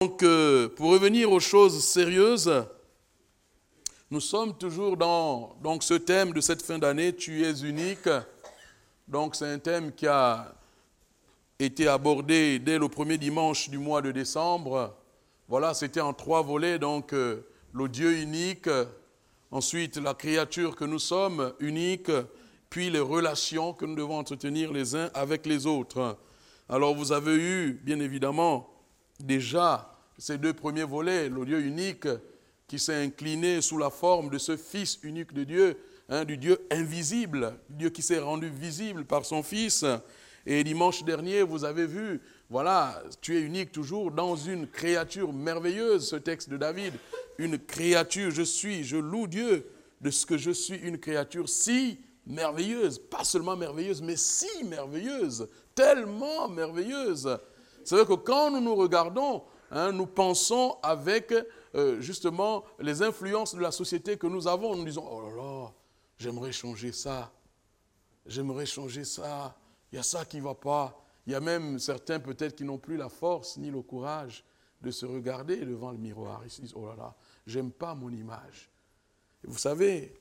Donc, pour revenir aux choses sérieuses, nous sommes toujours dans ce thème de cette fin d'année, tu es unique. Donc, c'est un thème qui a été abordé dès le premier dimanche du mois de décembre. Voilà, c'était en 3 volets, donc le Dieu unique, ensuite la créature que nous sommes, unique, puis les relations que nous devons entretenir les uns avec les autres. Alors, vous avez eu, bien évidemment, déjà ces 2 premiers volets, le Dieu unique qui s'est incliné sous la forme de ce Fils unique de Dieu, du Dieu invisible, Dieu qui s'est rendu visible par son Fils. Et dimanche dernier, vous avez vu, voilà, tu es unique toujours dans une créature merveilleuse, ce texte de David. Une créature, je loue Dieu de ce que je suis une créature si merveilleuse. Pas seulement merveilleuse, mais si merveilleuse, tellement merveilleuse. C'est vrai que quand nous nous regardons, nous pensons avec justement les influences de la société que nous avons. Nous disons, oh là là, j'aimerais changer ça. J'aimerais changer ça. Il y a ça qui ne va pas. Il y a même certains peut-être qui n'ont plus la force ni le courage de se regarder devant le miroir. Ils se disent, oh là là, j'aime pas mon image. Et vous savez,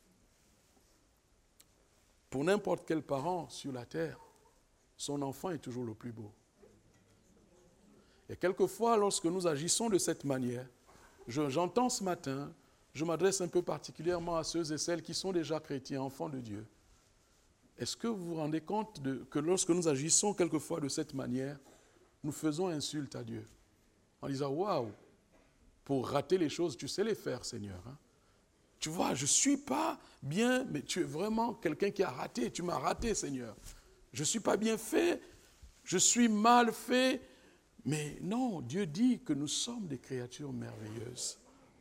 pour n'importe quel parent sur la terre, son enfant est toujours le plus beau. Et quelquefois, lorsque nous agissons de cette manière, j'entends ce matin, je m'adresse un peu particulièrement à ceux et celles qui sont déjà chrétiens, enfants de Dieu. Est-ce que vous vous rendez compte que lorsque nous agissons quelquefois de cette manière, nous faisons insulte à Dieu en disant, waouh, pour rater les choses, tu sais les faire, Seigneur. Tu vois, je ne suis pas bien, mais tu es vraiment quelqu'un qui a raté. Tu m'as raté, Seigneur. Je ne suis pas bien fait, je suis mal fait. Mais non, Dieu dit que nous sommes des créatures merveilleuses.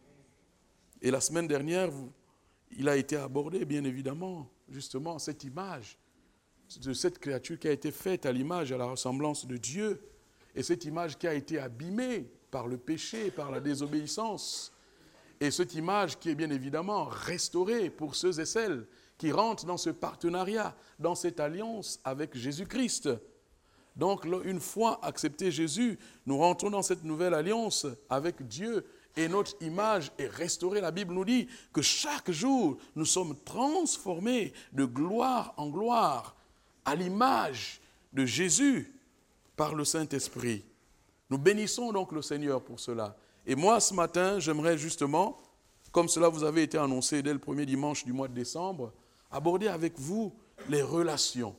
Et la semaine dernière, il a été abordé, bien évidemment, justement, cette image de cette créature qui a été faite à l'image et à la ressemblance de Dieu. Et cette image qui a été abîmée par le péché, par la désobéissance. Et cette image qui est bien évidemment restaurée pour ceux et celles qui rentrent dans ce partenariat, dans cette alliance avec Jésus-Christ. Donc, une fois accepté Jésus, nous rentrons dans cette nouvelle alliance avec Dieu et notre image est restaurée. La Bible nous dit que chaque jour, nous sommes transformés de gloire en gloire à l'image de Jésus par le Saint-Esprit. Nous bénissons donc le Seigneur pour cela. Et moi, ce matin, j'aimerais justement, comme cela vous avait été annoncé dès le premier dimanche du mois de décembre, aborder avec vous les relations.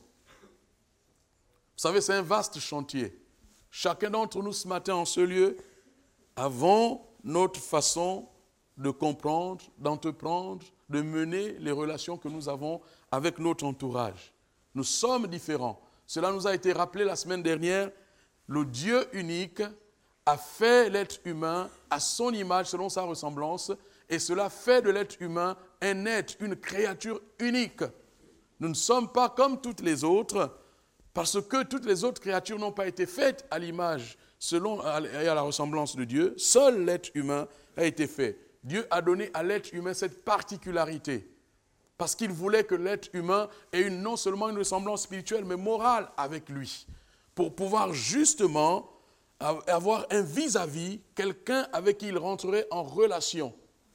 Vous savez, c'est un vaste chantier. Chacun d'entre nous ce matin en ce lieu avons notre façon de comprendre, d'entreprendre, de mener les relations que nous avons avec notre entourage. Nous sommes différents. Cela nous a été rappelé la semaine dernière. Le Dieu unique a fait l'être humain à son image, selon sa ressemblance, et cela fait de l'être humain un être, une créature unique. Nous ne sommes pas comme toutes les autres, parce que toutes les autres créatures n'ont pas été faites à l'image et à la ressemblance de Dieu. Seul l'être humain a été fait. Dieu a donné à l'être humain cette particularité, parce qu'il voulait que l'être humain ait non seulement une ressemblance spirituelle, mais morale avec lui, pour pouvoir justement avoir un vis-à-vis, quelqu'un avec qui il rentrerait en relation.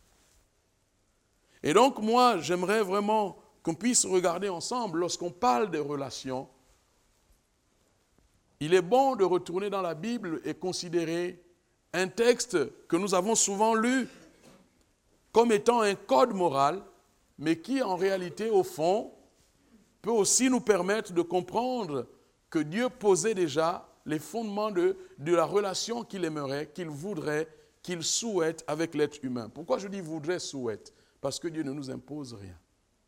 Et donc moi, j'aimerais vraiment qu'on puisse regarder ensemble, lorsqu'on parle des relations, il est bon de retourner dans la Bible et considérer un texte que nous avons souvent lu comme étant un code moral, mais qui en réalité, au fond, peut aussi nous permettre de comprendre que Dieu posait déjà les fondements de la relation qu'il aimerait, qu'il voudrait, qu'il souhaite avec l'être humain. Pourquoi je dis voudrait, souhaite? Parce que Dieu ne nous impose rien.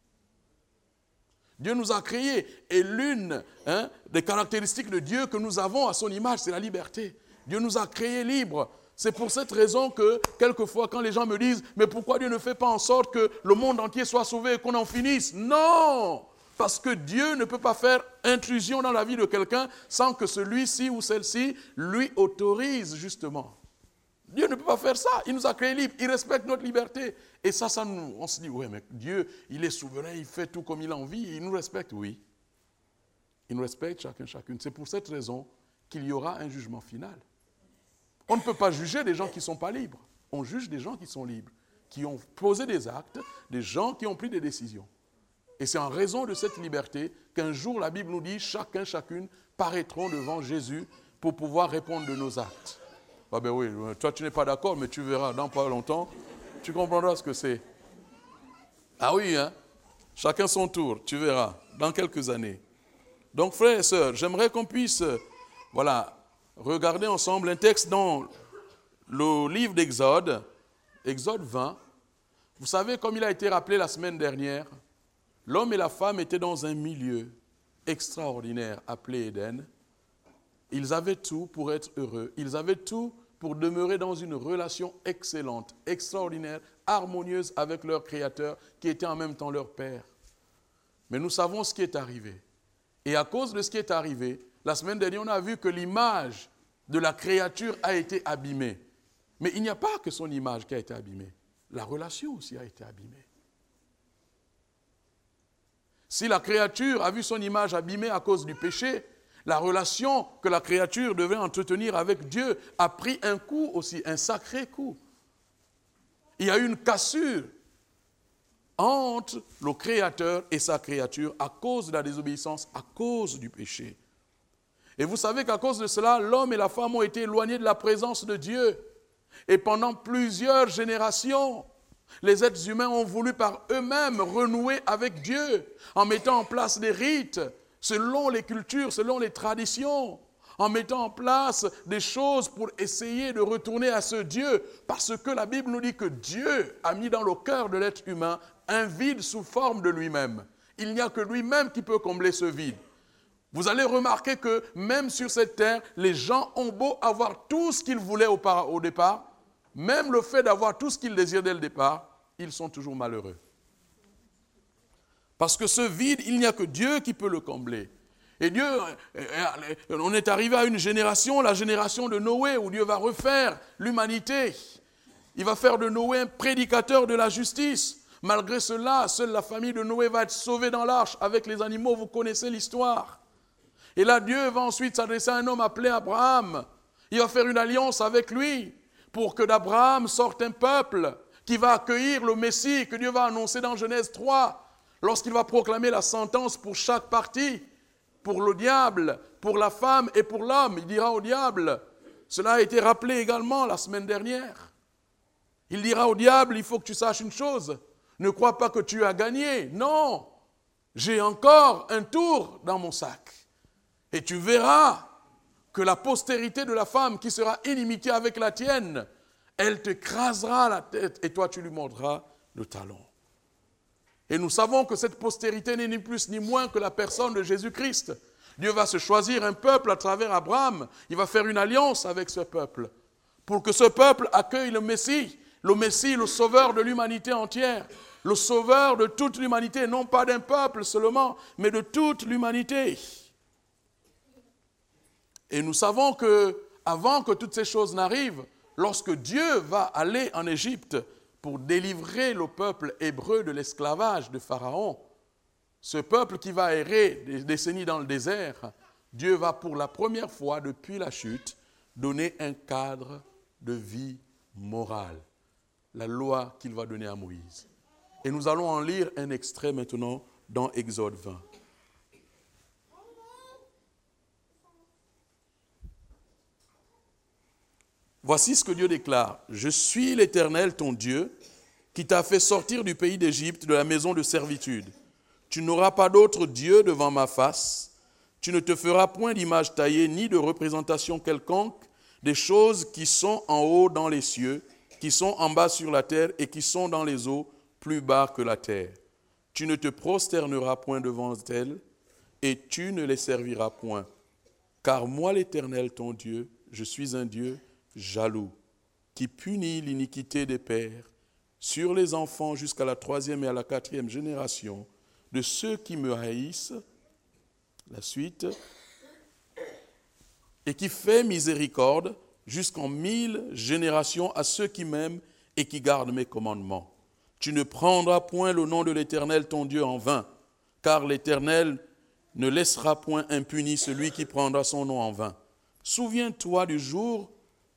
Dieu nous a créés et l'une des caractéristiques de Dieu que nous avons à son image, c'est la liberté. Dieu nous a créés libres. C'est pour cette raison que, quelquefois, quand les gens me disent « Mais pourquoi Dieu ne fait pas en sorte que le monde entier soit sauvé et qu'on en finisse ?» Non! Parce que Dieu ne peut pas faire intrusion dans la vie de quelqu'un sans que celui-ci ou celle-ci lui autorise, justement. Dieu ne peut pas faire ça. Il nous a créés libres. Il respecte notre liberté. Et ça on se dit, ouais, mais Dieu, il est souverain, il fait tout comme il a envie. Il nous respecte, oui. Il nous respecte chacune. C'est pour cette raison qu'il y aura un jugement final. On ne peut pas juger des gens qui ne sont pas libres. On juge des gens qui sont libres, qui ont posé des actes, des gens qui ont pris des décisions. Et c'est en raison de cette liberté qu'un jour la Bible nous dit, chacun, chacune paraîtront devant Jésus pour pouvoir répondre de nos actes. Ah ben oui, toi tu n'es pas d'accord, mais tu verras dans pas longtemps, tu comprendras ce que c'est. Ah oui, hein? Chacun son tour, tu verras, dans quelques années. Donc frères et sœurs, j'aimerais qu'on puisse, regarder ensemble un texte dans le livre d'Exode, Exode 20. Vous savez, comme il a été rappelé la semaine dernière, l'homme et la femme étaient dans un milieu extraordinaire appelé Éden. Ils avaient tout pour être heureux. Ils avaient tout pour demeurer dans une relation excellente, extraordinaire, harmonieuse avec leur Créateur, qui était en même temps leur Père. Mais nous savons ce qui est arrivé. Et à cause de ce qui est arrivé, la semaine dernière, on a vu que l'image de la créature a été abîmée. Mais il n'y a pas que son image qui a été abîmée. La relation aussi a été abîmée. Si la créature a vu son image abîmée à cause du péché, la relation que la créature devait entretenir avec Dieu a pris un coup aussi, un sacré coup. Il y a eu une cassure entre le Créateur et sa créature à cause de la désobéissance, à cause du péché. Et vous savez qu'à cause de cela, l'homme et la femme ont été éloignés de la présence de Dieu. Et pendant plusieurs générations, les êtres humains ont voulu par eux-mêmes renouer avec Dieu en mettant en place des rites selon les cultures, selon les traditions, en mettant en place des choses pour essayer de retourner à ce Dieu, parce que la Bible nous dit que Dieu a mis dans le cœur de l'être humain un vide sous forme de lui-même. Il n'y a que lui-même qui peut combler ce vide. Vous allez remarquer que même sur cette terre, les gens ont beau avoir tout ce qu'ils voulaient au départ, même le fait d'avoir tout ce qu'ils désirent dès le départ, ils sont toujours malheureux. Parce que ce vide, il n'y a que Dieu qui peut le combler. Et Dieu, on est arrivé à une génération, la génération de Noé, où Dieu va refaire l'humanité. Il va faire de Noé un prédicateur de la justice. Malgré cela, seule la famille de Noé va être sauvée dans l'arche avec les animaux, vous connaissez l'histoire. Et là, Dieu va ensuite s'adresser à un homme appelé Abraham. Il va faire une alliance avec lui pour que d'Abraham sorte un peuple qui va accueillir le Messie que Dieu va annoncer dans Genèse 3, lorsqu'il va proclamer la sentence pour chaque partie, pour le diable, pour la femme et pour l'homme. Il dira au diable, cela a été rappelé également la semaine dernière. Il dira au diable, il faut que tu saches une chose, ne crois pas que tu as gagné. Non, j'ai encore un tour dans mon sac. Et tu verras que la postérité de la femme qui sera inimitée avec la tienne, elle te crasera la tête et toi tu lui mordras le talon. Et nous savons que cette postérité n'est ni plus ni moins que la personne de Jésus-Christ. Dieu va se choisir un peuple à travers Abraham. Il va faire une alliance avec ce peuple pour que ce peuple accueille le Messie, le sauveur de l'humanité entière, le sauveur de toute l'humanité, non pas d'un peuple seulement, mais de toute l'humanité. Et nous savons que, avant que toutes ces choses n'arrivent, lorsque Dieu va aller en Égypte pour délivrer le peuple hébreu de l'esclavage de Pharaon, ce peuple qui va errer des décennies dans le désert, Dieu va pour la première fois depuis la chute donner un cadre de vie morale, la loi qu'il va donner à Moïse. Et nous allons en lire un extrait maintenant dans Exode 20. Voici ce que Dieu déclare. « Je suis l'Éternel, ton Dieu, qui t'a fait sortir du pays d'Égypte, de la maison de servitude. Tu n'auras pas d'autre Dieu devant ma face. Tu ne te feras point d'image taillée, ni de représentation quelconque des choses qui sont en haut dans les cieux, qui sont en bas sur la terre et qui sont dans les eaux, plus bas que la terre. Tu ne te prosterneras point devant elles, et tu ne les serviras point. Car moi, l'Éternel, ton Dieu, je suis un Dieu jaloux, qui punit l'iniquité des pères sur les enfants jusqu'à la 3e et à la 4e génération de ceux qui me haïssent, la suite, et qui fait miséricorde jusqu'en 1000 générations à ceux qui m'aiment et qui gardent mes commandements. Tu ne prendras point le nom de l'Éternel ton Dieu en vain, car l'Éternel ne laissera point impuni celui qui prendra son nom en vain. Souviens-toi du jour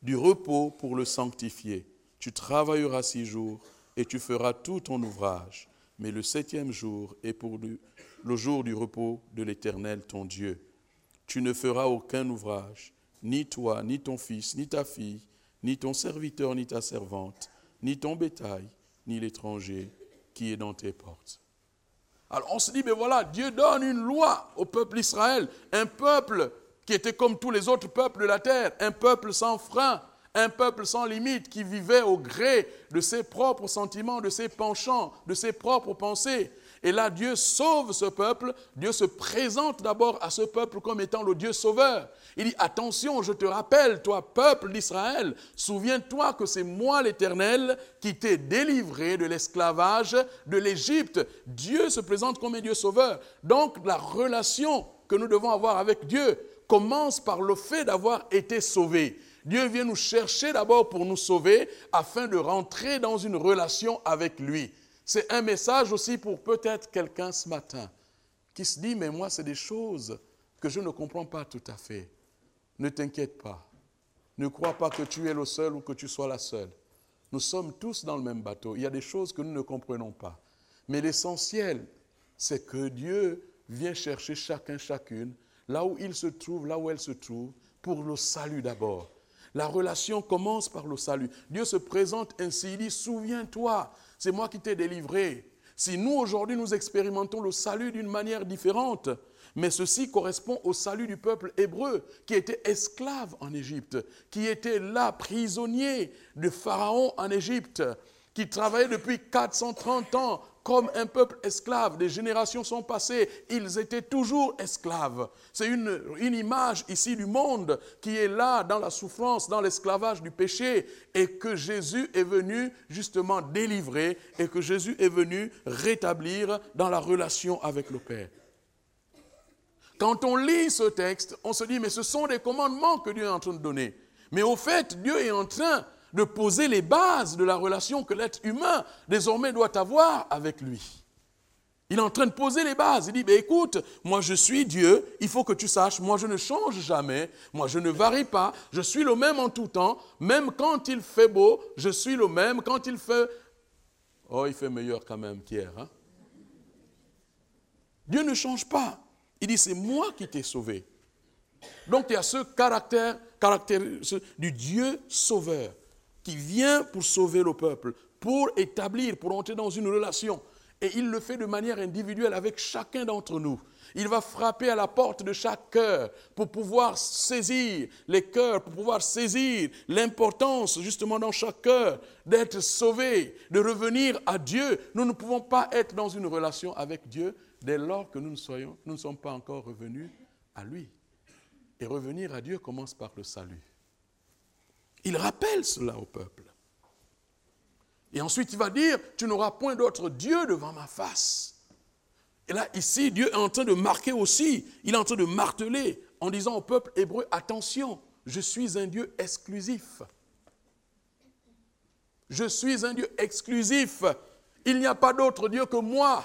du repos pour le sanctifier. Tu travailleras 6 jours et tu feras tout ton ouvrage. Mais le 7e jour est pour le jour du repos de l'Éternel ton Dieu. Tu ne feras aucun ouvrage, ni toi, ni ton fils, ni ta fille, ni ton serviteur, ni ta servante, ni ton bétail, ni l'étranger qui est dans tes portes. Alors on se dit, mais voilà, Dieu donne une loi au peuple Israël, un peuple qui était comme tous les autres peuples de la terre, un peuple sans frein, un peuple sans limite, qui vivait au gré de ses propres sentiments, de ses penchants, de ses propres pensées. Et là, Dieu sauve ce peuple. Dieu se présente d'abord à ce peuple comme étant le Dieu sauveur. Il dit, attention, je te rappelle, toi, peuple d'Israël, souviens-toi que c'est moi l'Éternel qui t'ai délivré de l'esclavage de l'Égypte. Dieu se présente comme un Dieu sauveur. Donc, la relation que nous devons avoir avec Dieu commence par le fait d'avoir été sauvés. Dieu vient nous chercher d'abord pour nous sauver afin de rentrer dans une relation avec lui. C'est un message aussi pour peut-être quelqu'un ce matin qui se dit, mais moi c'est des choses que je ne comprends pas tout à fait. Ne t'inquiète pas. Ne crois pas que tu es le seul ou que tu sois la seule. Nous sommes tous dans le même bateau. Il y a des choses que nous ne comprenons pas. Mais l'essentiel, c'est que Dieu vient chercher chacun, chacune, là où il se trouve, là où elle se trouve, pour le salut d'abord. La relation commence par le salut. Dieu se présente ainsi, il dit, souviens-toi, c'est moi qui t'ai délivré. Si nous, aujourd'hui, nous expérimentons le salut d'une manière différente, mais ceci correspond au salut du peuple hébreu qui était esclave en Égypte, qui était là, prisonnier de Pharaon en Égypte, qui travaillait depuis 430 ans comme un peuple esclave. Des générations sont passées, ils étaient toujours esclaves. C'est une image ici du monde qui est là dans la souffrance, dans l'esclavage du péché, et que Jésus est venu justement délivrer, et que Jésus est venu rétablir dans la relation avec le Père. Quand on lit ce texte, on se dit, mais ce sont des commandements que Dieu est en train de donner. Mais au fait, Dieu est en train de poser les bases de la relation que l'être humain désormais doit avoir avec lui. Il est en train de poser les bases. Il dit, ben écoute, moi je suis Dieu, il faut que tu saches, moi je ne change jamais, moi je ne varie pas, je suis le même en tout temps, même quand il fait beau, je suis le même, quand il fait... Oh, il fait meilleur quand même qu'hier. Hein? Dieu ne change pas. Il dit, c'est moi qui t'ai sauvé. Donc il y a ce caractère du Dieu sauveur, qui vient pour sauver le peuple, pour établir, pour entrer dans une relation. Et il le fait de manière individuelle avec chacun d'entre nous. Il va frapper à la porte de chaque cœur pour pouvoir saisir les cœurs, pour pouvoir saisir l'importance justement dans chaque cœur d'être sauvé, de revenir à Dieu. Nous ne pouvons pas être dans une relation avec Dieu dès lors que nous ne sommes pas encore revenus à lui. Et revenir à Dieu commence par le salut. Il rappelle cela au peuple. Et ensuite, il va dire, tu n'auras point d'autre Dieu devant ma face. Et là, ici, Dieu est en train de marquer aussi, il est en train de marteler en disant au peuple hébreu, attention, je suis un Dieu exclusif. Je suis un Dieu exclusif. Il n'y a pas d'autre Dieu que moi.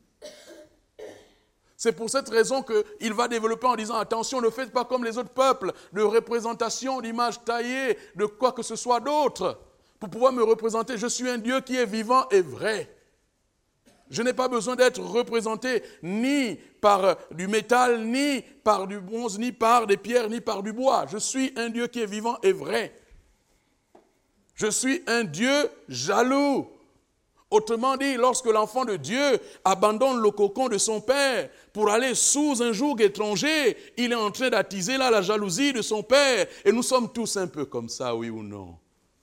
C'est pour cette raison qu'il va développer en disant, attention, ne faites pas comme les autres peuples, de représentation, d'images taillées, de quoi que ce soit d'autre. Pour pouvoir me représenter, je suis un Dieu qui est vivant et vrai. Je n'ai pas besoin d'être représenté ni par du métal, ni par du bronze, ni par des pierres, ni par du bois. Je suis un Dieu qui est vivant et vrai. Je suis un Dieu jaloux. Autrement dit, lorsque l'enfant de Dieu abandonne le cocon de son père pour aller sous un joug étranger, il est en train d'attiser là la jalousie de son père. Et nous sommes tous un peu comme ça, oui ou non?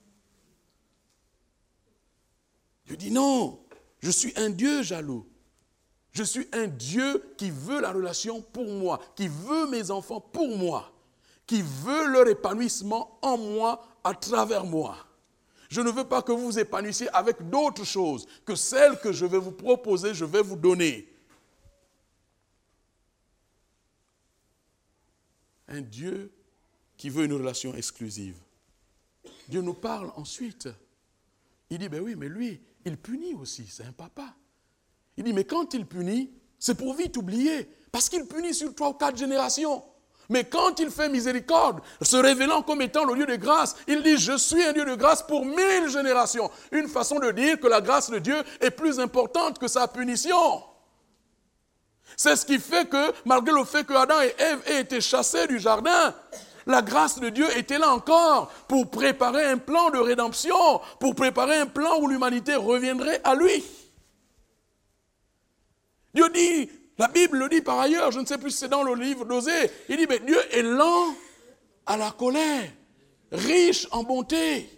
Je dis non, je suis un Dieu jaloux. Je suis un Dieu qui veut la relation pour moi, qui veut mes enfants pour moi, qui veut leur épanouissement en moi, à travers moi. Je ne veux pas que vous vous épanouissiez avec d'autres choses que celles que je vais vous proposer, je vais vous donner. Un Dieu qui veut une relation exclusive. Dieu nous parle ensuite. Il dit, ben oui, mais lui, il punit aussi, c'est un papa. Il dit, mais quand il punit, c'est pour vite oublier, parce qu'il punit sur 3 ou 4 générations. Mais quand il fait miséricorde, se révélant comme étant le Dieu de grâce, il dit, je suis un Dieu de grâce pour 1000 générations. Une façon de dire que la grâce de Dieu est plus importante que sa punition. C'est ce qui fait que, malgré le fait que Adam et Ève aient été chassés du jardin, la grâce de Dieu était là encore pour préparer un plan de rédemption, pour préparer un plan où l'humanité reviendrait à lui. Dieu dit, la Bible le dit par ailleurs, je ne sais plus si c'est dans le livre d'Osée, il dit, mais Dieu est lent à la colère, riche en bonté.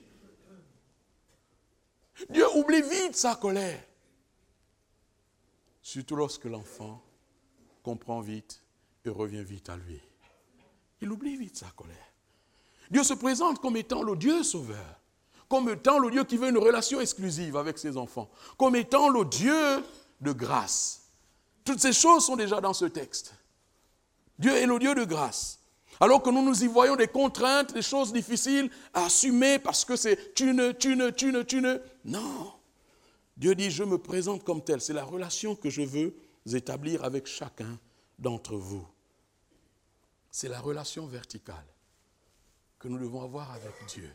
Dieu oublie vite sa colère. Surtout lorsque l'enfant comprend vite et revient vite à lui. Il oublie vite sa colère. Dieu se présente comme étant le Dieu sauveur, comme étant le Dieu qui veut une relation exclusive avec ses enfants, comme étant le Dieu de grâce. Toutes ces choses sont déjà dans ce texte. Dieu est le Dieu de grâce. Alors que nous y voyons des contraintes, des choses difficiles à assumer parce que c'est tu ne. Non. Dieu dit, je me présente comme tel. C'est la relation que je veux établir avec chacun d'entre vous. C'est la relation verticale que nous devons avoir avec Dieu.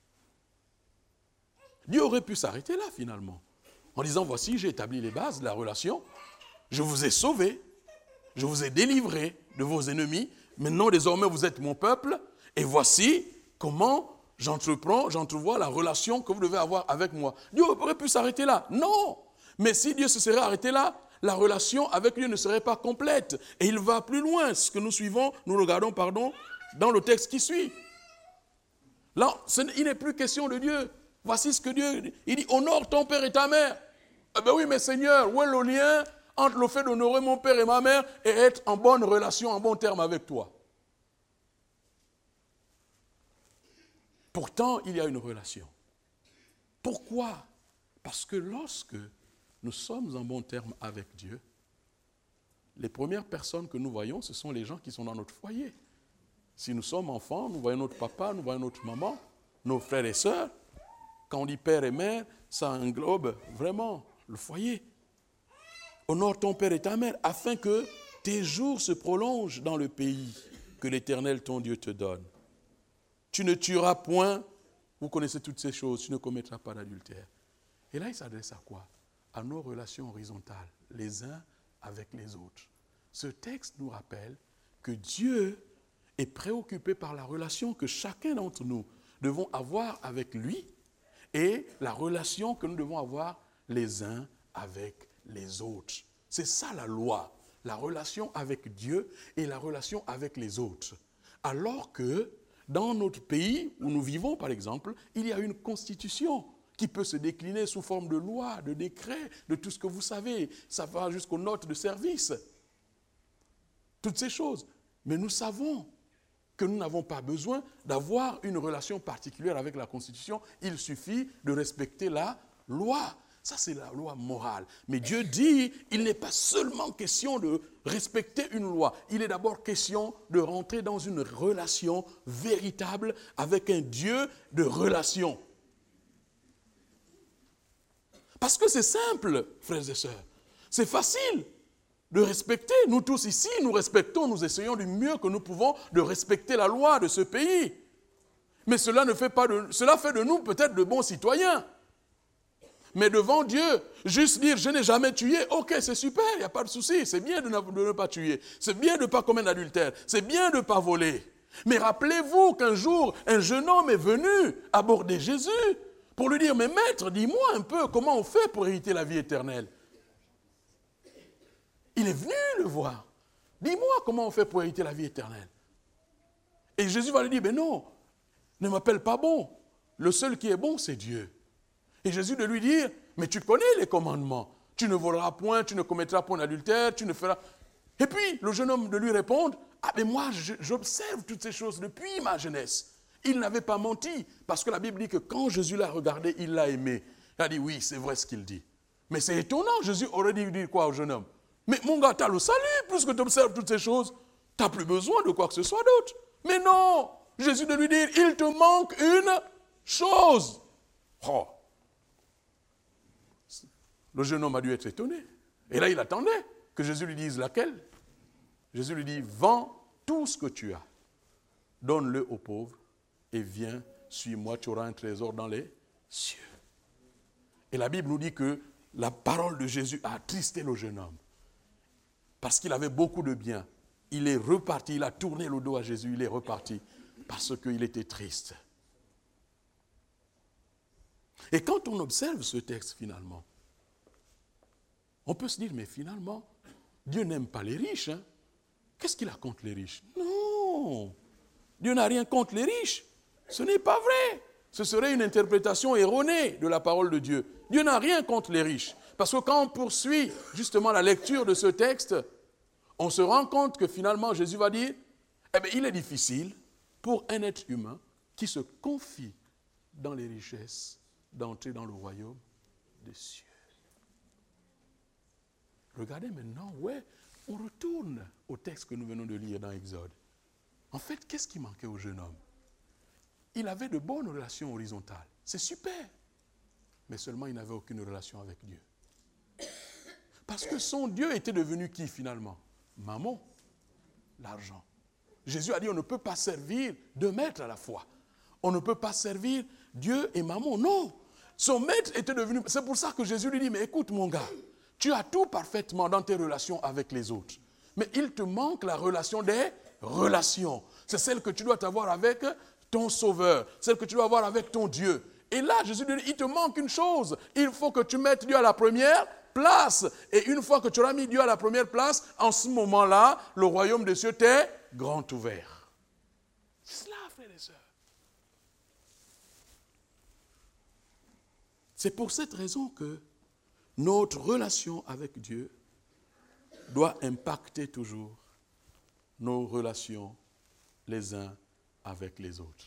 Dieu aurait pu s'arrêter là finalement, en disant, voici, j'ai établi les bases de la relation. Je vous ai sauvés, je vous ai délivrés de vos ennemis. Maintenant, désormais, vous êtes mon peuple. Et voici comment j'entrevois la relation que vous devez avoir avec moi. Dieu aurait pu s'arrêter là. Non. Mais si Dieu se serait arrêté là, la relation avec lui ne serait pas complète. Et il va plus loin. Ce que nous regardons, dans le texte qui suit. Là, il n'est plus question de Dieu. Voici ce que Dieu dit. Il dit, honore ton père et ta mère. Eh bien oui, mais Seigneur, où est le lien entre le fait d'honorer mon père et ma mère et être en bonne relation, en bon terme avec toi? Pourtant, il y a une relation. Pourquoi? Parce que lorsque nous sommes en bon terme avec Dieu, les premières personnes que nous voyons, ce sont les gens qui sont dans notre foyer. Si nous sommes enfants, nous voyons notre papa, nous voyons notre maman, nos frères et sœurs. Quand on dit père et mère, ça englobe vraiment le foyer. Honore ton père et ta mère, afin que tes jours se prolongent dans le pays que l'Éternel ton Dieu te donne. Tu ne tueras point, vous connaissez toutes ces choses, tu ne commettras pas d'adultère. Et là, il s'adresse à quoi? À nos relations horizontales, les uns avec les autres. Ce texte nous rappelle que Dieu est préoccupé par la relation que chacun d'entre nous devons avoir avec lui et la relation que nous devons avoir les uns avec les autres. C'est ça la loi, la relation avec Dieu et la relation avec les autres. Alors que dans notre pays où nous vivons, par exemple, il y a une constitution qui peut se décliner sous forme de loi, de décret, de tout ce que vous savez. Ça va jusqu'aux notes de service. Toutes ces choses. Mais nous savons que nous n'avons pas besoin d'avoir une relation particulière avec la Constitution. Il suffit de respecter la loi. Ça, c'est la loi morale. Mais Dieu dit, il n'est pas seulement question de respecter une loi. Il est d'abord question de rentrer dans une relation véritable avec un Dieu de relation. Parce que c'est simple, frères et sœurs. C'est facile de respecter. Nous tous ici, nous respectons, nous essayons du mieux que nous pouvons de respecter la loi de ce pays. Mais cela fait de nous peut-être de bons citoyens. Mais devant Dieu, juste dire « je n'ai jamais tué », ok, c'est super, il n'y a pas de souci, c'est bien de ne pas tuer, c'est bien de ne pas commettre d'adultère, c'est bien de ne pas voler. Mais rappelez-vous qu'un jour, un jeune homme est venu aborder Jésus pour lui dire « mais maître, dis-moi un peu comment on fait pour hériter la vie éternelle ?» Il est venu le voir. « Dis-moi comment on fait pour hériter la vie éternelle. » Et Jésus va lui dire « mais non, ne m'appelle pas bon, le seul qui est bon, c'est Dieu. » Et Jésus de lui dire, mais tu connais les commandements. Tu ne voleras point, tu ne commettras point d'adultère, tu ne feras... Et puis, le jeune homme de lui répondre, ah mais moi, j'observe toutes ces choses depuis ma jeunesse. Il n'avait pas menti, parce que la Bible dit que quand Jésus l'a regardé, il l'a aimé. Il a dit, oui, c'est vrai ce qu'il dit. Mais c'est étonnant, Jésus aurait dû dire quoi au jeune homme? Mais mon gars, tu as le salut, plus que tu observes toutes ces choses, tu n'as plus besoin de quoi que ce soit d'autre. Mais non, Jésus de lui dire, il te manque une chose. Oh. Le jeune homme a dû être étonné. Et là, il attendait que Jésus lui dise laquelle. Jésus lui dit, vends tout ce que tu as donne-le aux pauvres et viens, suis-moi, tu auras un trésor dans les cieux. Et la Bible nous dit que la parole de Jésus a attristé le jeune homme. Parce qu'il avait beaucoup de biens. Il est reparti, il a tourné le dos à Jésus, il est reparti parce qu'il était triste. Et quand on observe ce texte finalement, on peut se dire, mais finalement, Dieu n'aime pas les riches. Hein? Qu'est-ce qu'il a contre les riches? Non, Dieu n'a rien contre les riches. Ce n'est pas vrai. Ce serait une interprétation erronée de la parole de Dieu. Dieu n'a rien contre les riches. Parce que quand on poursuit justement la lecture de ce texte, on se rend compte que finalement Jésus va dire, eh bien, il est difficile pour un être humain qui se confie dans les richesses d'entrer dans le royaume des cieux. Regardez maintenant, on retourne au texte que nous venons de lire dans Exode. En fait, qu'est-ce qui manquait au jeune homme? Il avait de bonnes relations horizontales. C'est super. Mais seulement il n'avait aucune relation avec Dieu. Parce que son Dieu était devenu qui finalement? Mammon, l'argent. Jésus a dit on ne peut pas servir deux maîtres à la fois. On ne peut pas servir Dieu et Mammon. Non. Son maître était devenu... C'est pour ça que Jésus lui dit, mais écoute mon gars, tu as tout parfaitement dans tes relations avec les autres. Mais il te manque la relation des relations. C'est celle que tu dois avoir avec ton Sauveur, celle que tu dois avoir avec ton Dieu. Et là, Jésus dit, il te manque une chose. Il faut que tu mettes Dieu à la première place. Et une fois que tu auras mis Dieu à la première place, en ce moment-là, le royaume des cieux t'est grand ouvert. C'est cela, frères et sœurs. C'est pour cette raison que notre relation avec Dieu doit impacter toujours nos relations les uns avec les autres.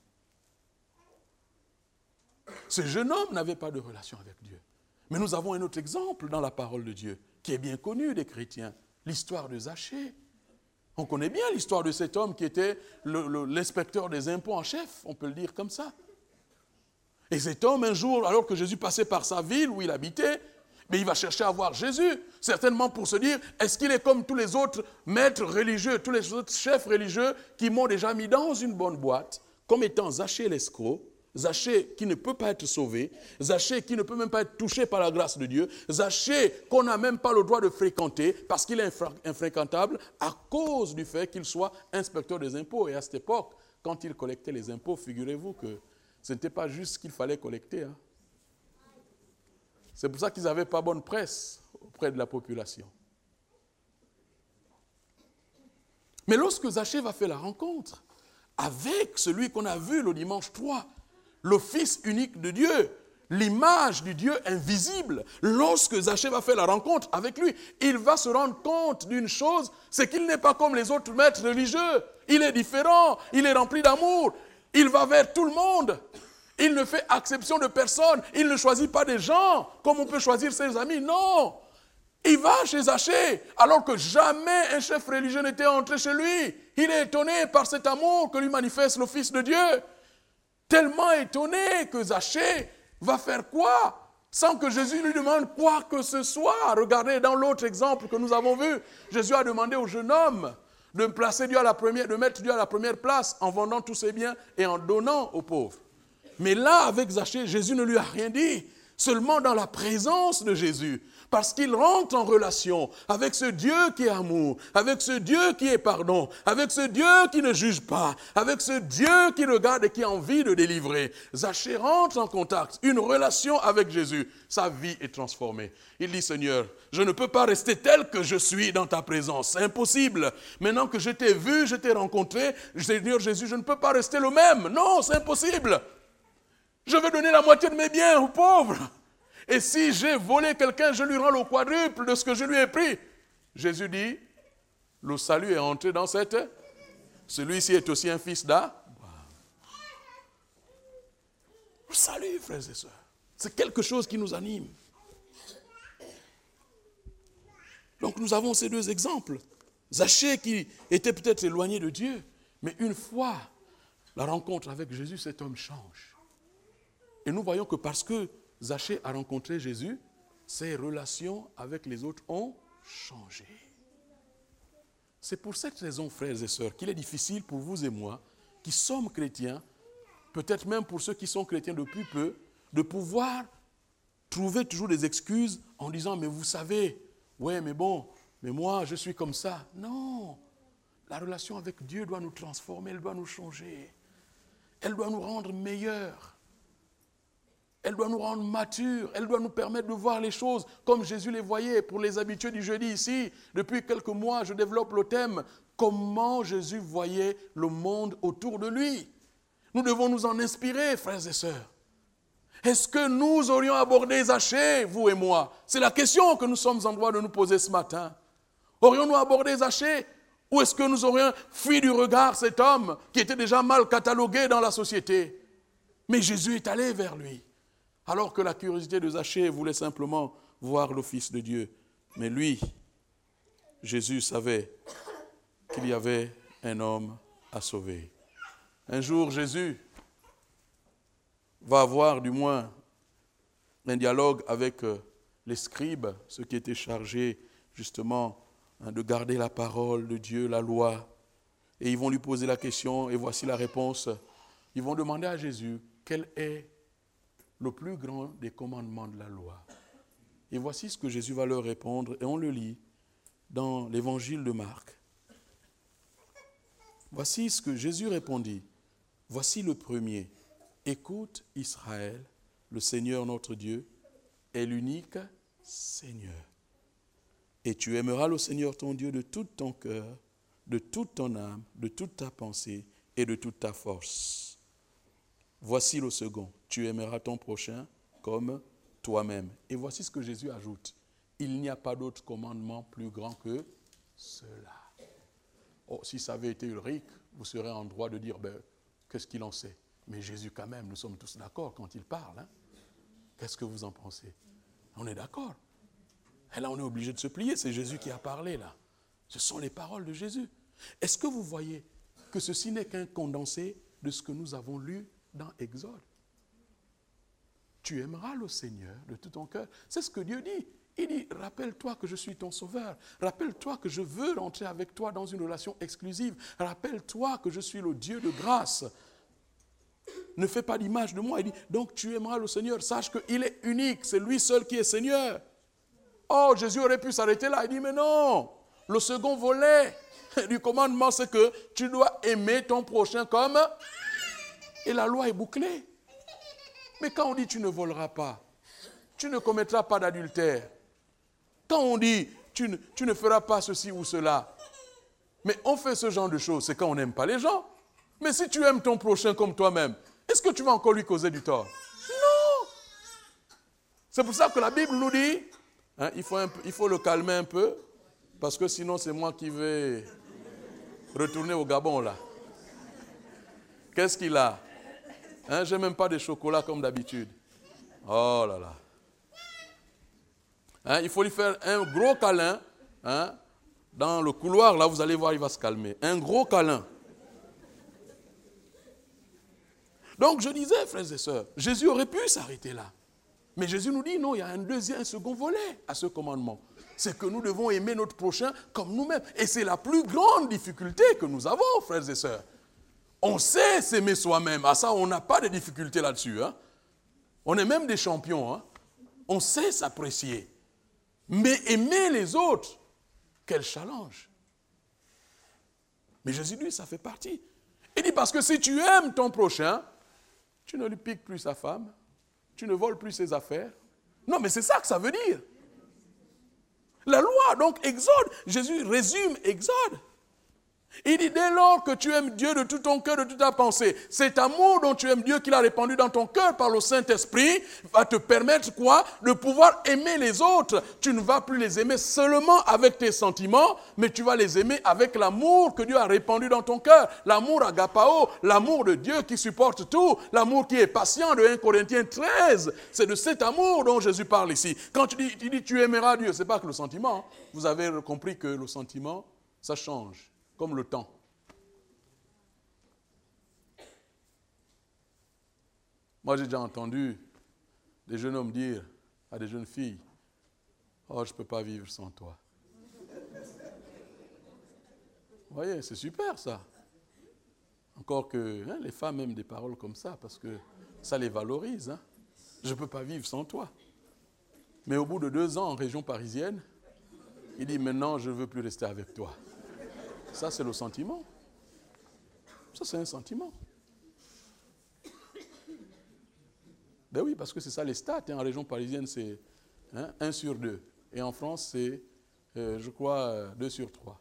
Ce jeune homme n'avait pas de relation avec Dieu. Mais nous avons un autre exemple dans la parole de Dieu, qui est bien connu des chrétiens, l'histoire de Zachée. On connaît bien l'histoire de cet homme qui était l'inspecteur des impôts en chef, on peut le dire comme ça. Et cet homme, un jour, alors que Jésus passait par sa ville où il habitait, mais il va chercher à voir Jésus, certainement pour se dire, est-ce qu'il est comme tous les autres maîtres religieux, tous les autres chefs religieux qui m'ont déjà mis dans une bonne boîte, comme étant Zachée l'escroc, Zachée qui ne peut pas être sauvé, Zachée qui ne peut même pas être touché par la grâce de Dieu, Zachée qu'on n'a même pas le droit de fréquenter parce qu'il est infréquentable à cause du fait qu'il soit inspecteur des impôts. Et à cette époque, quand il collectait les impôts, figurez-vous que ce n'était pas juste ce qu'il fallait collecter. Hein. C'est pour ça qu'ils n'avaient pas bonne presse auprès de la population. Mais lorsque Zachée va faire la rencontre avec celui qu'on a vu le dimanche 3, le Fils unique de Dieu, l'image du Dieu invisible, lorsque Zachée va faire la rencontre avec lui, il va se rendre compte d'une chose, c'est qu'il n'est pas comme les autres maîtres religieux. Il est différent, il est rempli d'amour, il va vers tout le monde. Il ne fait exception de personne, il ne choisit pas des gens comme on peut choisir ses amis, non. Il va chez Zachée, alors que jamais un chef religieux n'était entré chez lui. Il est étonné par cet amour que lui manifeste le Fils de Dieu. Tellement étonné que Zachée va faire quoi? Sans que Jésus lui demande quoi que ce soit. Regardez dans l'autre exemple que nous avons vu. Jésus a demandé au jeune homme de placer Dieu à la première, de mettre Dieu à la première place en vendant tous ses biens et en donnant aux pauvres. Mais là, avec Zachée, Jésus ne lui a rien dit. Seulement dans la présence de Jésus. Parce qu'il rentre en relation avec ce Dieu qui est amour, avec ce Dieu qui est pardon, avec ce Dieu qui ne juge pas, avec ce Dieu qui regarde et qui a envie de délivrer. Zachée rentre en contact, une relation avec Jésus. Sa vie est transformée. Il dit, Seigneur, je ne peux pas rester tel que je suis dans ta présence. C'est impossible. Maintenant que je t'ai vu, je t'ai rencontré, Seigneur Jésus, je ne peux pas rester le même. Non, c'est impossible. Je veux donner la moitié de mes biens aux pauvres. Et si j'ai volé quelqu'un, je lui rends le quadruple de ce que je lui ai pris. Jésus dit, le salut est entré dans cette... Celui-ci est aussi un fils d'Abraham. Le salut, frères et sœurs, c'est quelque chose qui nous anime. Donc nous avons ces deux exemples. Zachée qui était peut-être éloigné de Dieu, mais une fois la rencontre avec Jésus, cet homme change. Et nous voyons que parce que Zachée a rencontré Jésus, ses relations avec les autres ont changé. C'est pour cette raison, frères et sœurs, qu'il est difficile pour vous et moi qui sommes chrétiens, peut-être même pour ceux qui sont chrétiens depuis peu, de pouvoir trouver toujours des excuses en disant « mais vous savez, ouais mais bon, mais moi je suis comme ça ». Non, la relation avec Dieu doit nous transformer, elle doit nous changer. Elle doit nous rendre meilleurs. Elle doit nous rendre matures. Elle doit nous permettre de voir les choses comme Jésus les voyait. Pour les habitués du jeudi ici, depuis quelques mois, je développe le thème « Comment Jésus voyait le monde autour de lui ». Nous devons nous en inspirer, frères et sœurs. Est-ce que nous aurions abordé Zachée, vous et moi? C'est la question que nous sommes en droit de nous poser ce matin. Aurions-nous abordé Zachée? Ou est-ce que nous aurions fui du regard cet homme qui était déjà mal catalogué dans la société? Mais Jésus est allé vers lui. Alors que la curiosité de Zachée voulait simplement voir le Fils de Dieu. Mais lui, Jésus savait qu'il y avait un homme à sauver. Un jour, Jésus va avoir du moins un dialogue avec les scribes, ceux qui étaient chargés justement de garder la parole de Dieu, la loi. Et ils vont lui poser la question, et voici la réponse. Ils vont demander à Jésus, quel est le plus grand des commandements de la loi? Et voici ce que Jésus va leur répondre, et on le lit dans l'évangile de Marc. Voici ce que Jésus répondit. Voici le premier. Écoute Israël, le Seigneur notre Dieu est l'unique Seigneur. Et tu aimeras le Seigneur ton Dieu de tout ton cœur, de toute ton âme, de toute ta pensée et de toute ta force. Voici le second. Tu aimeras ton prochain comme toi-même. Et voici ce que Jésus ajoute. Il n'y a pas d'autre commandement plus grand que cela. Oh, si ça avait été Ulrich, vous serez en droit de dire, qu'est-ce qu'il en sait? Mais Jésus quand même, nous sommes tous d'accord quand il parle. Hein? Qu'est-ce que vous en pensez? On est d'accord. Et là, on est obligé de se plier. C'est Jésus qui a parlé là. Ce sont les paroles de Jésus. Est-ce que vous voyez que ceci n'est qu'un condensé de ce que nous avons lu dans Exode? Tu aimeras le Seigneur de tout ton cœur. C'est ce que Dieu dit. Il dit, rappelle-toi que je suis ton sauveur. Rappelle-toi que je veux rentrer avec toi dans une relation exclusive. Rappelle-toi que je suis le Dieu de grâce. Ne fais pas d'image de moi. Il dit, donc tu aimeras le Seigneur. Sache qu'il est unique. C'est lui seul qui est Seigneur. Oh, Jésus aurait pu s'arrêter là. Il dit, mais non. Le second volet du commandement, c'est que tu dois aimer ton prochain comme... Et la loi est bouclée. Mais quand on dit tu ne voleras pas, tu ne commettras pas d'adultère, quand on dit tu ne feras pas ceci ou cela, mais on fait ce genre de choses, c'est quand on n'aime pas les gens. Mais si tu aimes ton prochain comme toi-même, est-ce que tu vas encore lui causer du tort? Non. C'est pour ça que la Bible nous dit, il faut le calmer un peu, parce que sinon c'est moi qui vais retourner au Gabon là. Qu'est-ce qu'il a? Je n'ai même pas de chocolat comme d'habitude. Oh là là. Il faut lui faire un gros câlin. Dans le couloir, là, vous allez voir, il va se calmer. Un gros câlin. Donc, je disais, frères et sœurs, Jésus aurait pu s'arrêter là. Mais Jésus nous dit, non, il y a un second volet à ce commandement. C'est que nous devons aimer notre prochain comme nous-mêmes. Et c'est la plus grande difficulté que nous avons, frères et sœurs. On sait s'aimer soi-même. À ça, on n'a pas de difficulté là-dessus. Hein? On est même des champions. Hein? On sait s'apprécier. Mais aimer les autres, quel challenge. Mais Jésus dit, ça fait partie. Il dit, parce que si tu aimes ton prochain, tu ne lui piques plus sa femme, tu ne voles plus ses affaires. Non, mais c'est ça que ça veut dire. La loi, donc Exode, Jésus résume Exode. Il dit, dès lors que tu aimes Dieu de tout ton cœur, de toute ta pensée, cet amour dont tu aimes Dieu qu'il a répandu dans ton cœur par le Saint-Esprit va te permettre quoi? De pouvoir aimer les autres. Tu ne vas plus les aimer seulement avec tes sentiments, mais tu vas les aimer avec l'amour que Dieu a répandu dans ton cœur. L'amour agapao, l'amour de Dieu qui supporte tout, l'amour qui est patient de 1 Corinthiens 13. C'est de cet amour dont Jésus parle ici. Quand tu dis tu aimeras Dieu, ce n'est pas que le sentiment. Vous avez compris que le sentiment, ça change. Comme le temps. Moi, j'ai déjà entendu des jeunes hommes dire à des jeunes filles, « Oh, je ne peux pas vivre sans toi. » Vous voyez, c'est super ça. Encore que les femmes aiment des paroles comme ça parce que ça les valorise. Hein. Je ne peux pas vivre sans toi. Mais au bout de 2 ans en région parisienne, il dit maintenant je ne veux plus rester avec toi. Ça c'est le sentiment. Ça c'est un sentiment. Ben oui, parce que c'est ça les stats. En région parisienne c'est 1 sur 2. Et en France c'est, je crois, 2 sur 3.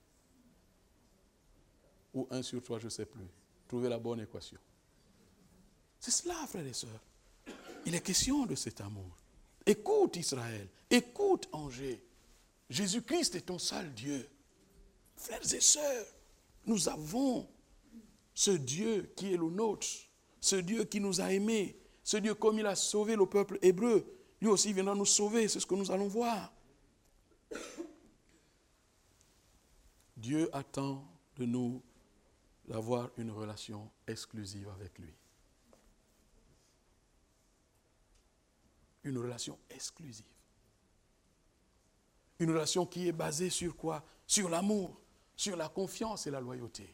Ou 1 sur 3, je ne sais plus. Trouvez la bonne équation. C'est cela, frères et sœurs. Il est question de cet amour. Écoute Israël, écoute Angers. Jésus-Christ est ton seul Dieu. Frères et sœurs, nous avons ce Dieu qui est le nôtre, ce Dieu qui nous a aimés, ce Dieu comme il a sauvé le peuple hébreu, lui aussi viendra nous sauver, c'est ce que nous allons voir. Dieu attend de nous d'avoir une relation exclusive avec lui. Une relation exclusive. Une relation qui est basée sur quoi? Sur l'amour, sur la confiance et la loyauté.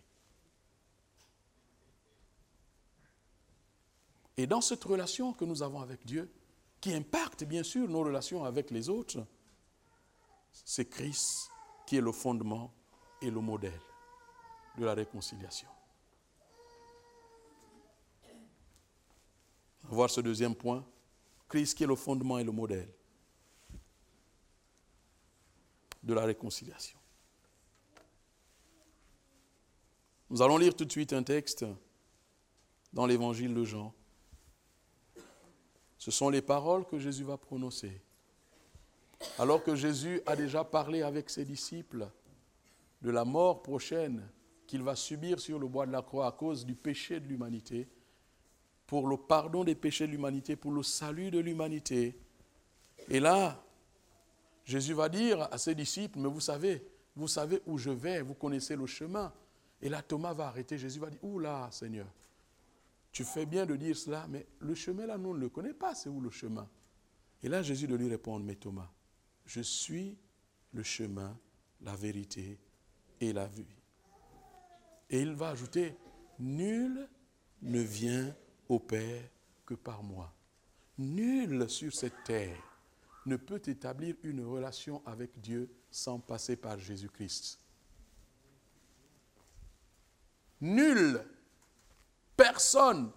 Et dans cette relation que nous avons avec Dieu, qui impacte bien sûr nos relations avec les autres, c'est Christ qui est le fondement et le modèle de la réconciliation. On va voir ce deuxième point. Christ qui est le fondement et le modèle de la réconciliation. Nous allons lire tout de suite un texte dans l'évangile de Jean. Ce sont les paroles que Jésus va prononcer. Alors que Jésus a déjà parlé avec ses disciples de la mort prochaine qu'il va subir sur le bois de la croix à cause du péché de l'humanité, pour le pardon des péchés de l'humanité, pour le salut de l'humanité. Et là, Jésus va dire à ses disciples, mais vous savez où je vais, vous connaissez le chemin. Et là, Thomas va arrêter, Jésus va dire, oula, Seigneur, tu fais bien de dire cela, mais le chemin là, nous ne le connaissons pas, c'est où le chemin? Et là, Jésus de lui répondre, mais Thomas, je suis le chemin, la vérité et la vie. Et il va ajouter, nul ne vient au Père que par moi. Nul sur cette terre ne peut établir une relation avec Dieu sans passer par Jésus-Christ. Nul. Personne.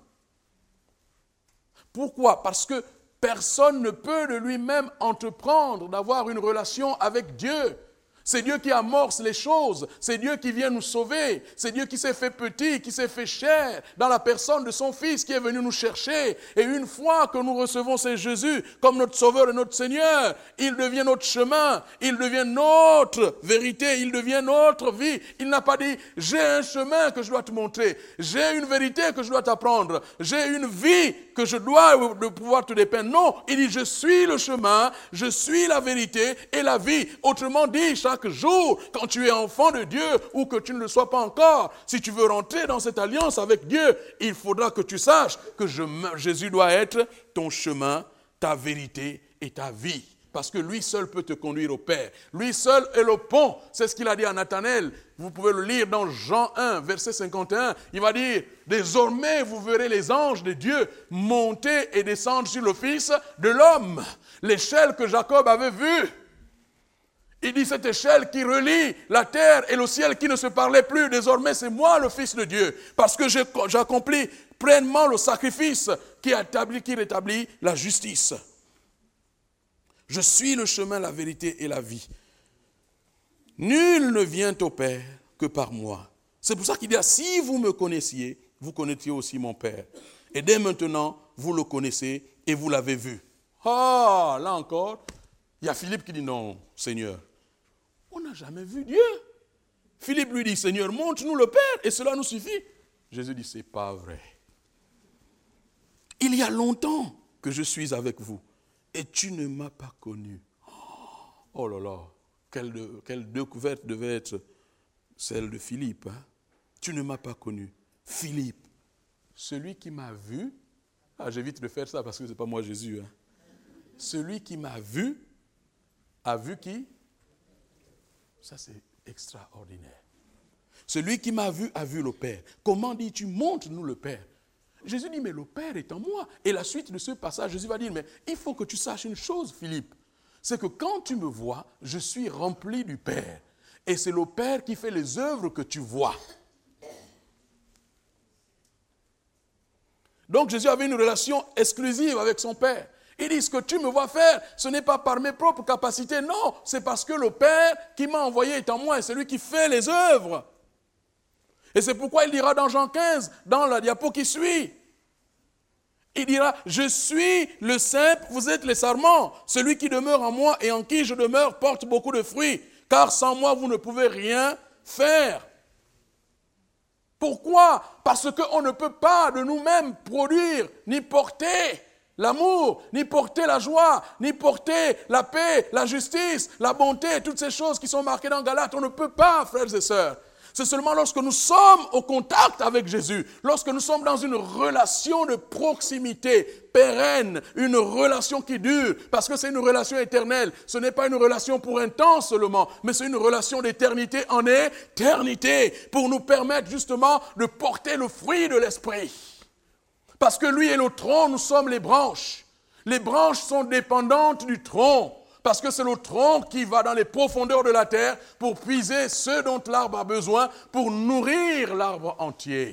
Pourquoi? Parce que personne ne peut de lui-même entreprendre d'avoir une relation avec Dieu. C'est Dieu qui amorce les choses, c'est Dieu qui vient nous sauver, c'est Dieu qui s'est fait petit, qui s'est fait chair dans la personne de son Fils qui est venu nous chercher. Et une fois que nous recevons ce Jésus comme notre Sauveur et notre Seigneur, il devient notre chemin, il devient notre vérité, il devient notre vie. Il n'a pas dit, j'ai un chemin que je dois te montrer, j'ai une vérité que je dois t'apprendre, j'ai une vie que je dois pouvoir te dépeindre. Non, il dit, je suis le chemin, je suis la vérité et la vie. Autrement dit, chaque jour, quand tu es enfant de Dieu ou que tu ne le sois pas encore, si tu veux rentrer dans cette alliance avec Dieu, il faudra que tu saches que Jésus doit être ton chemin, ta vérité et ta vie. Parce que lui seul peut te conduire au Père. Lui seul est le pont. C'est ce qu'il a dit à Nathanaël. Vous pouvez le lire dans Jean 1, verset 51. Il va dire, désormais vous verrez les anges de Dieu monter et descendre sur le Fils de l'homme. L'échelle que Jacob avait vue. Il dit, cette échelle qui relie la terre et le ciel qui ne se parlait plus. Désormais, c'est moi le Fils de Dieu. Parce que j'accomplis pleinement le sacrifice qui rétablit la justice. Je suis le chemin, la vérité et la vie. Nul ne vient au Père que par moi. C'est pour ça qu'il dit, si vous me connaissiez, vous connaîtriez aussi mon Père. Et dès maintenant, vous le connaissez et vous l'avez vu. Ah, là encore, il y a Philippe qui dit, non, Seigneur, on n'a jamais vu Dieu. Philippe lui dit, Seigneur, montre-nous le Père et cela nous suffit. Jésus dit, c'est pas vrai. Il y a longtemps que je suis avec vous. Et tu ne m'as pas connu. Oh là là, quelle découverte devait être celle de Philippe. Hein? Tu ne m'as pas connu. Philippe, celui qui m'a vu, j'évite de faire ça parce que ce n'est pas moi Jésus. Hein? Celui qui m'a vu, a vu qui? Ça c'est extraordinaire. Celui qui m'a vu a vu le Père. Comment dis-tu, montre-nous le Père? Jésus dit, mais le Père est en moi. Et la suite de ce passage, Jésus va dire, mais il faut que tu saches une chose, Philippe. C'est que quand tu me vois, je suis rempli du Père. Et c'est le Père qui fait les œuvres que tu vois. Donc Jésus avait une relation exclusive avec son Père. Il dit, ce que tu me vois faire, ce n'est pas par mes propres capacités, non, c'est parce que le Père qui m'a envoyé est en moi et c'est lui qui fait les œuvres. Et c'est pourquoi il dira dans Jean 15, dans la diapo qui suit, il dira, je suis le cep, vous êtes les sarments. Celui qui demeure en moi et en qui je demeure porte beaucoup de fruits, car sans moi vous ne pouvez rien faire. Pourquoi? Parce qu'on ne peut pas de nous-mêmes produire ni porter l'amour, ni porter la joie, ni porter la paix, la justice, la bonté, toutes ces choses qui sont marquées dans Galates. On ne peut pas, frères et sœurs. C'est seulement lorsque nous sommes au contact avec Jésus, lorsque nous sommes dans une relation de proximité pérenne, une relation qui dure, parce que c'est une relation éternelle. Ce n'est pas une relation pour un temps seulement, mais c'est une relation d'éternité en éternité, pour nous permettre justement de porter le fruit de l'Esprit. Parce que lui est le tronc, nous sommes les branches. Les branches sont dépendantes du tronc. Parce que c'est le tronc qui va dans les profondeurs de la terre pour puiser ce dont l'arbre a besoin pour nourrir l'arbre entier.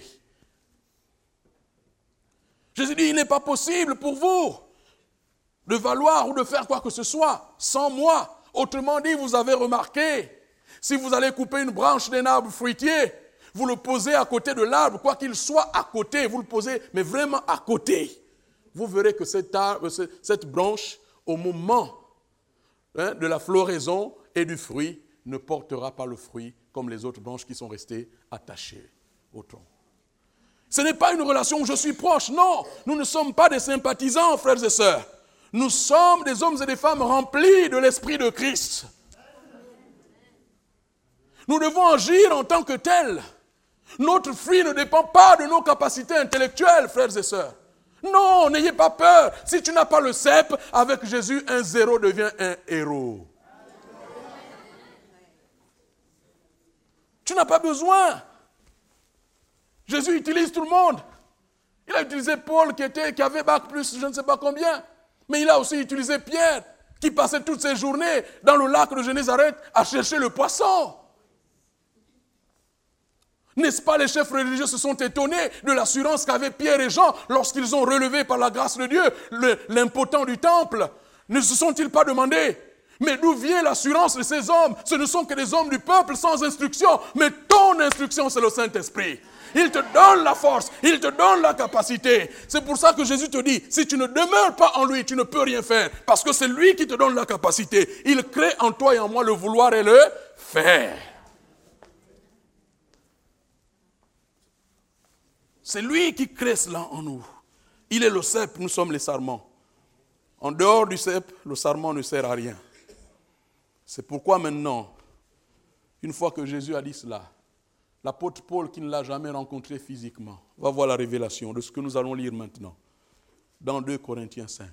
Jésus dit, il n'est pas possible pour vous de valoir ou de faire quoi que ce soit sans moi. Autrement dit, vous avez remarqué, si vous allez couper une branche d'un arbre fruitier, vous le posez à côté de l'arbre, quoi qu'il soit à côté, vous le posez, mais vraiment à côté. Vous verrez que cette branche, au moment de la floraison et du fruit, ne portera pas le fruit comme les autres branches qui sont restées attachées au tronc. Ce n'est pas une relation où je suis proche, non. Nous ne sommes pas des sympathisants, frères et sœurs. Nous sommes des hommes et des femmes remplis de l'Esprit de Christ. Nous devons agir en tant que tels. Notre fruit ne dépend pas de nos capacités intellectuelles, frères et sœurs. Non, n'ayez pas peur. Si tu n'as pas le cep, avec Jésus, un zéro devient un héros. Tu n'as pas besoin. Jésus utilise tout le monde. Il a utilisé Paul qui avait bac plus je ne sais pas combien. Mais il a aussi utilisé Pierre qui passait toutes ses journées dans le lac de Génézareth à chercher le poisson. N'est-ce pas, les chefs religieux se sont étonnés de l'assurance qu'avaient Pierre et Jean lorsqu'ils ont relevé par la grâce de Dieu l'impotent du temple. Ne se sont-ils pas demandé, mais d'où vient l'assurance de ces hommes? Ce ne sont que des hommes du peuple sans instruction, mais ton instruction, c'est le Saint-Esprit. Il te donne la force, il te donne la capacité. C'est pour ça que Jésus te dit, si tu ne demeures pas en lui, tu ne peux rien faire. Parce que c'est lui qui te donne la capacité. Il crée en toi et en moi le vouloir et le faire. C'est lui qui crée cela en nous. Il est le cep, nous sommes les sarments. En dehors du cep, le sarment ne sert à rien. C'est pourquoi maintenant, une fois que Jésus a dit cela, l'apôtre Paul, qui ne l'a jamais rencontré physiquement, va voir la révélation de ce que nous allons lire maintenant, dans 2 Corinthiens 5.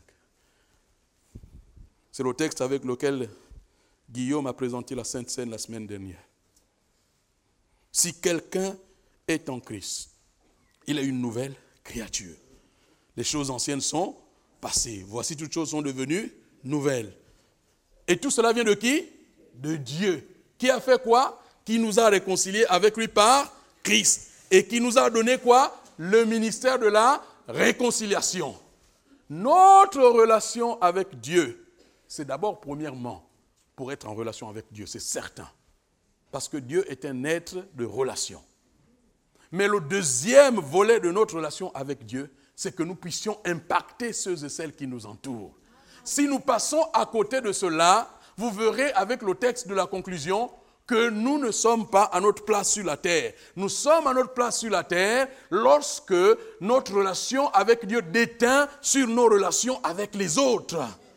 C'est le texte avec lequel Guillaume a présenté la Sainte Seine la semaine dernière. Si quelqu'un est en Christ, il est une nouvelle créature. Les choses anciennes sont passées. Voici, toutes choses sont devenues nouvelles. Et tout cela vient de qui? De Dieu. Qui a fait quoi? Qui nous a réconciliés avec lui par Christ. Et qui nous a donné quoi? Le ministère de la réconciliation. Notre relation avec Dieu, c'est d'abord premièrement pour être en relation avec Dieu, c'est certain. Parce que Dieu est un être de relation. Mais le deuxième volet de notre relation avec Dieu, c'est que nous puissions impacter ceux et celles qui nous entourent. Si nous passons à côté de cela, vous verrez avec le texte de la conclusion que nous ne sommes pas à notre place sur la terre. Nous sommes à notre place sur la terre lorsque notre relation avec Dieu déteint sur nos relations avec les autres.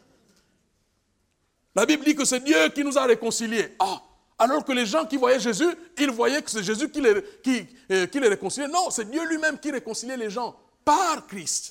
La Bible dit que c'est Dieu qui nous a réconciliés. Alors que les gens qui voyaient Jésus, ils voyaient que c'est Jésus qui les réconciliait. Non, c'est Dieu lui-même qui réconciliait les gens par Christ.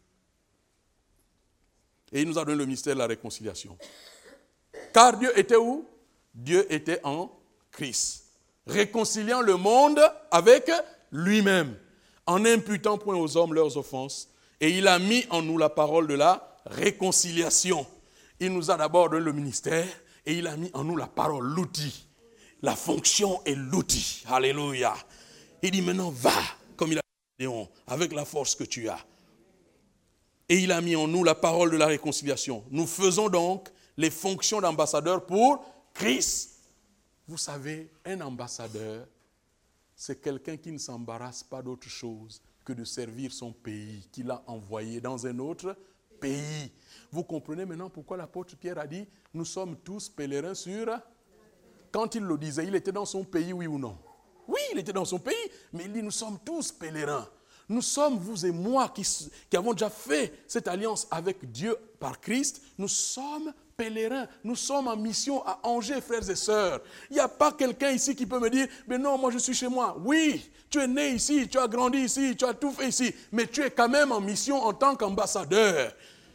Et il nous a donné le mystère de la réconciliation. Car Dieu était où? Dieu était en Christ. réconciliant le monde avec lui-même, en n'imputant point aux hommes leurs offenses. Et il a mis en nous la parole de la réconciliation. Il nous a d'abord donné le ministère et il a mis en nous la parole, l'outil. La fonction et l'outil. Alléluia. Il dit maintenant va, comme il a dit Léon, avec la force que tu as. Et il a mis en nous la parole de la réconciliation. Nous faisons donc les fonctions d'ambassadeurs pour Christ. Vous savez, un ambassadeur, c'est quelqu'un qui ne s'embarrasse pas d'autre chose que de servir son pays, qu'il a envoyé dans un autre pays. Vous comprenez maintenant pourquoi l'apôtre Pierre a dit « Nous sommes tous pèlerins sur... » Quand il le disait, il était dans son pays, oui ou non? Oui, il était dans son pays, mais il dit « Nous sommes tous pèlerins. » Nous sommes, vous et moi, qui avons déjà fait cette alliance avec Dieu par Christ, nous sommes pèlerins, nous sommes en mission à Angers, frères et sœurs. Il n'y a pas quelqu'un ici qui peut me dire, mais non, moi je suis chez moi. Oui, tu es né ici, tu as grandi ici, tu as tout fait ici, mais tu es quand même en mission en tant qu'ambassadeur.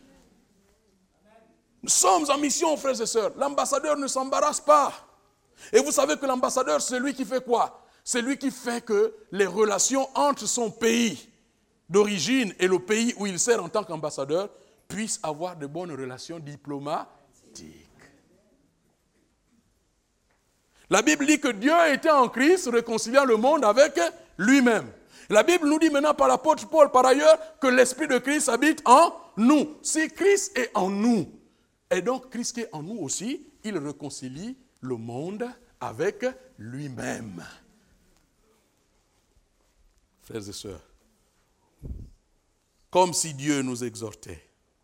Nous sommes en mission, frères et sœurs. L'ambassadeur ne s'embarrasse pas. Et vous savez que l'ambassadeur, c'est lui qui fait quoi? C'est lui qui fait que les relations entre son pays d'origine et le pays où il sert en tant qu'ambassadeur puissent avoir de bonnes relations diplomatiques. La Bible dit que Dieu était en Christ, réconciliant le monde avec lui-même. La Bible nous dit maintenant par l'apôtre Paul, par ailleurs, que l'Esprit de Christ habite en nous. Si Christ est en nous, et donc Christ qui est en nous aussi, il réconcilie le monde avec lui-même. Frères et sœurs, comme si Dieu nous exhortait,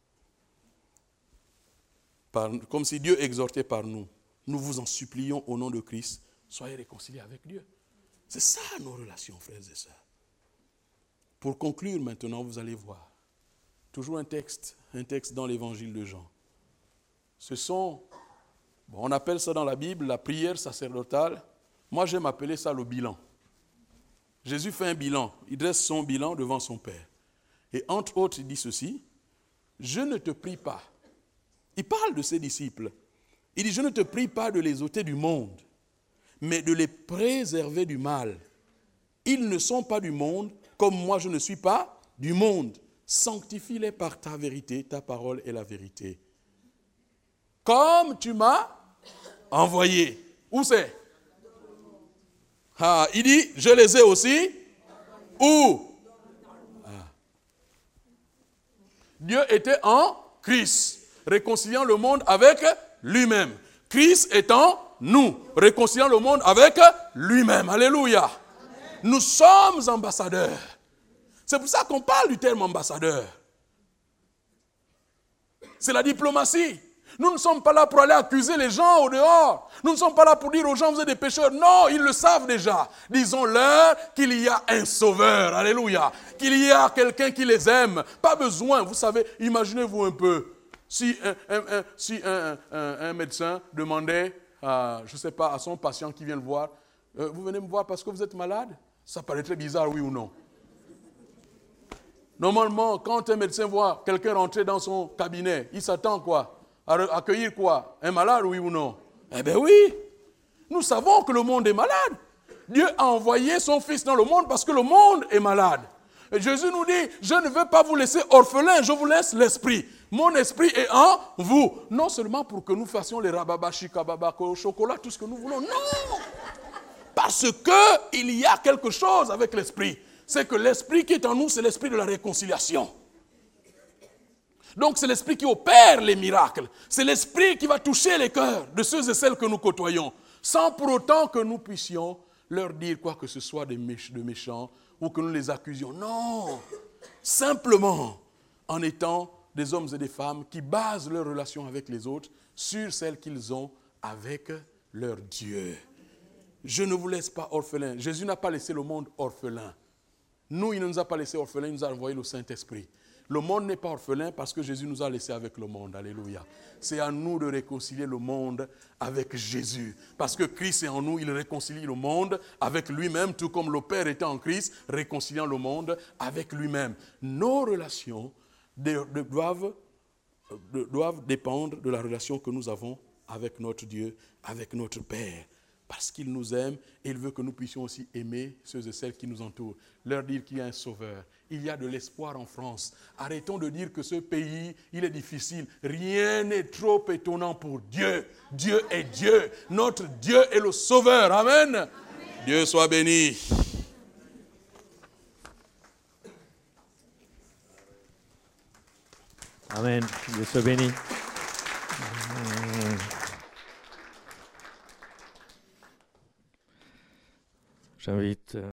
comme si Dieu exhortait par nous, nous vous en supplions au nom de Christ, soyez réconciliés avec Dieu. C'est ça nos relations, frères et sœurs. Pour conclure maintenant, vous allez voir, toujours un texte dans l'évangile de Jean. Ce sont, on appelle ça dans la Bible la prière sacerdotale. Moi, j'aime appeler ça le bilan. Jésus fait un bilan, il dresse son bilan devant son Père. Et entre autres, il dit ceci, « Je ne te prie pas. » Il parle de ses disciples. Il dit, « Je ne te prie pas de les ôter du monde, mais de les préserver du mal. Ils ne sont pas du monde, comme moi je ne suis pas du monde. Sanctifie-les par ta vérité, ta parole est la vérité. Comme tu m'as envoyé. » Où c'est? Il dit, je les ai aussi. Où? Dieu était en Christ, réconciliant le monde avec lui-même. Christ est en nous, réconciliant le monde avec lui-même. Alléluia. Amen. Nous sommes ambassadeurs. C'est pour ça qu'on parle du terme ambassadeur. C'est la diplomatie. Nous ne sommes pas là pour aller accuser les gens au dehors. Nous ne sommes pas là pour dire aux gens, vous êtes des pécheurs. Non, ils le savent déjà. Disons-leur qu'il y a un sauveur. Alléluia. Qu'il y a quelqu'un qui les aime. Pas besoin. Vous savez, imaginez-vous un peu. Si un médecin demandait, je ne sais pas, à son patient qui vient le voir, vous venez me voir parce que vous êtes malade? Ça paraît très bizarre, oui ou non? Normalement, quand un médecin voit quelqu'un rentrer dans son cabinet, il s'attend quoi? À accueillir quoi? Un malade, oui ou non? Eh bien oui, nous savons que le monde est malade. Dieu a envoyé son Fils dans le monde parce que le monde est malade. Et Jésus nous dit, je ne veux pas vous laisser orphelins, je vous laisse l'esprit. Mon esprit est en vous. Non seulement pour que nous fassions les rababa, chikababa, chocolat, tout ce que nous voulons. Non! Parce qu'il y a quelque chose avec l'esprit. C'est que l'esprit qui est en nous, c'est l'esprit de la réconciliation. Donc c'est l'esprit qui opère les miracles. C'est l'esprit qui va toucher les cœurs de ceux et celles que nous côtoyons. Sans pour autant que nous puissions leur dire quoi que ce soit de méchants ou que nous les accusions. Non, simplement en étant des hommes et des femmes qui basent leurs relations avec les autres sur celles qu'ils ont avec leur Dieu. Je ne vous laisse pas orphelins. Jésus n'a pas laissé le monde orphelin. Nous, il ne nous a pas laissé orphelins, il nous a envoyé le Saint-Esprit. Le monde n'est pas orphelin parce que Jésus nous a laissés avec le monde. Alléluia. C'est à nous de réconcilier le monde avec Jésus. Parce que Christ est en nous, il réconcilie le monde avec lui-même, tout comme le Père était en Christ, réconciliant le monde avec lui-même. Nos relations doivent dépendre de la relation que nous avons avec notre Dieu, avec notre Père. parce qu'il nous aime et il veut que nous puissions aussi aimer ceux et celles qui nous entourent. Leur dire qu'il y a un sauveur. Il y a de l'espoir en France. Arrêtons de dire que ce pays, il est difficile. Rien n'est trop étonnant pour Dieu. Dieu est Dieu. Notre Dieu est le sauveur. Amen. Amen. Dieu soit béni. Amen. Dieu soit béni. J'invite